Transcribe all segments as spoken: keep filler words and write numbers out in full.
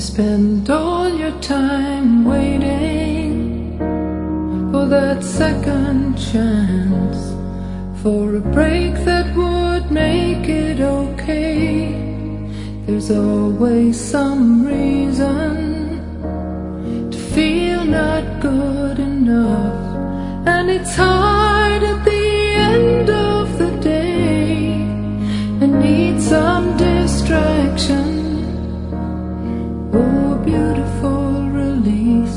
spend all your time waiting for that second chance, for a break that would make it okay. There's always some reason to feel not good enough, and it's hard at the end of the day. I need some distraction, oh beautiful release.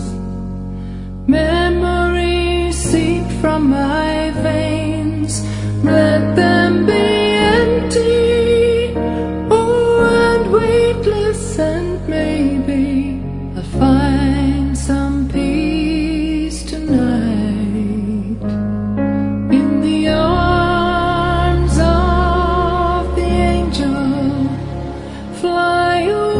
Memories seep from my veins, let them be empty, oh and weightless, and maybe I'll find some peace tonight in the arms of the angel. Fly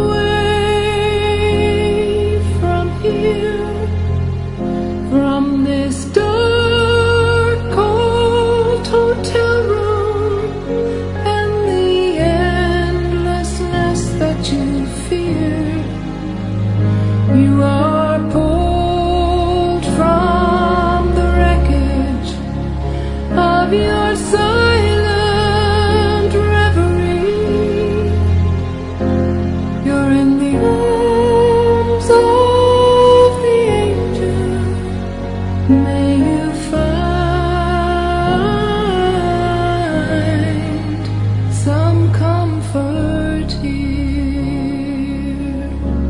away from here, from this dark, cold hotel room, and the endlessness that you fear. You are pulled from the wreckage of your silent reverie. You're in the arms of the angel. May you find some comfort here.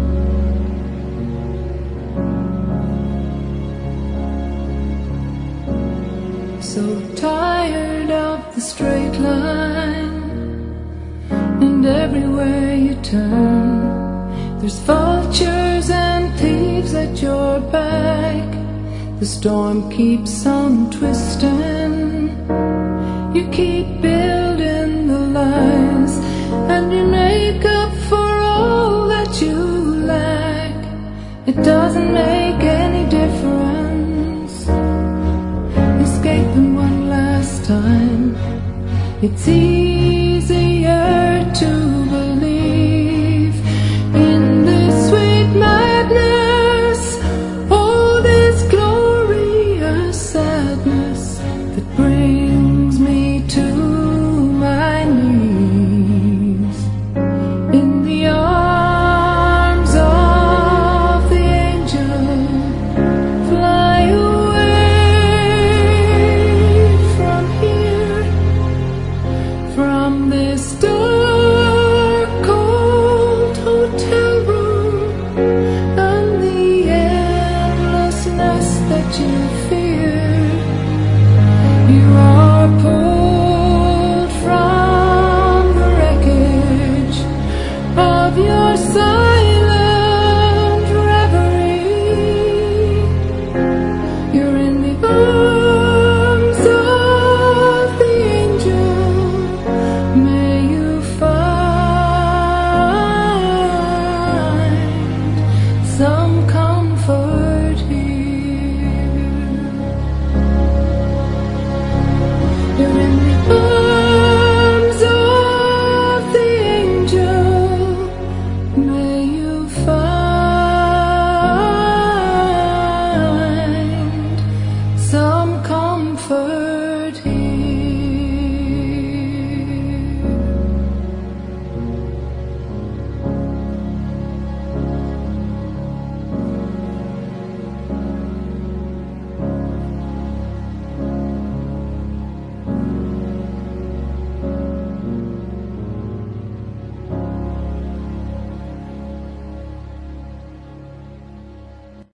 So tired of the straight line, and everywhere you turn there's vultures and thieves at your back. The storm keeps on twisting, you keep building the lies, and you make up for all that you lack. It doesn't make any difference, escaping one last time. It's easy